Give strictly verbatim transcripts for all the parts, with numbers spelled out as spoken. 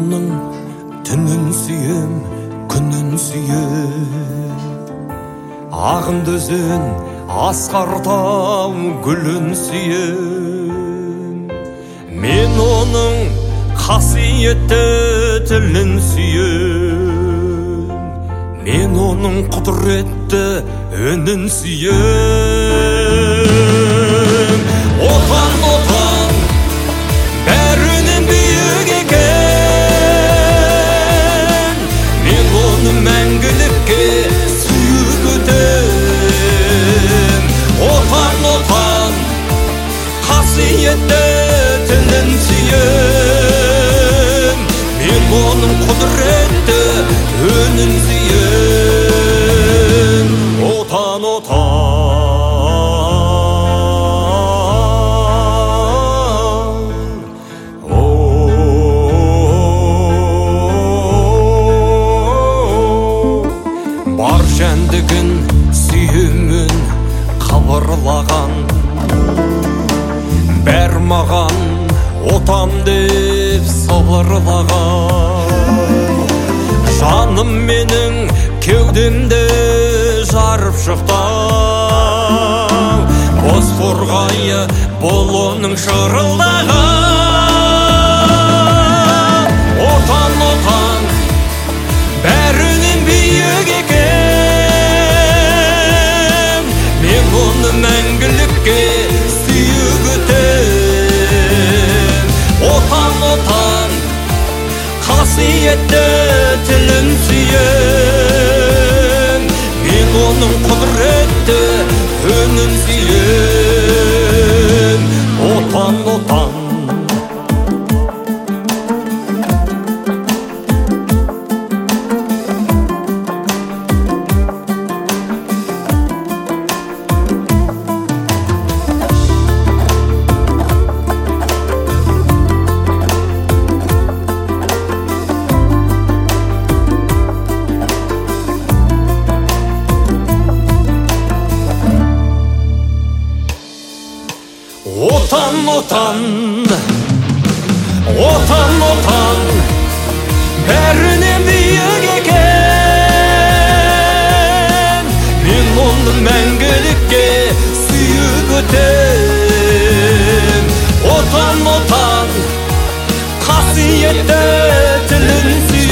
оның түнін сүйем, күнін сүйем. Ағынды өзен, асқар тау гүлін сүйем. Мен оның қасиетті тілін сүйем. Мен оның құдіретті үнін сүйем. Отан, отан, бәрінен биік екен. Мен оны мәңгілікке сүйіп өтем. Отан, отан, қасиетті тілін сүйем. Мен оның құдіретті үнін сүйем. Отан, отан, бар жәндігін сүйемін қабырлаған. Бәр маған отан деп сыбырлаған. Жаным менің кеудемде жарып шықтан. Боз торғайы бұл оның шырылдаған. Отан, отан, бәрінен биік екен. Мен оны мәңгілікке сүйіп өтем. Отан, отан, қасиетті тілін сүйем. Мен оның құдіретті үнін сүйем. Отан, отан, Отан, отан, отан, отан, бәрінен биік екен. Мен оны мәңгілікке сүйіп өтем. Отан, отан, қасиетті тілін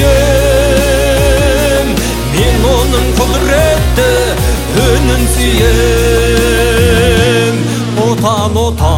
сүйем. Мен оның құдіретті үнін сүйем. Отан, отан,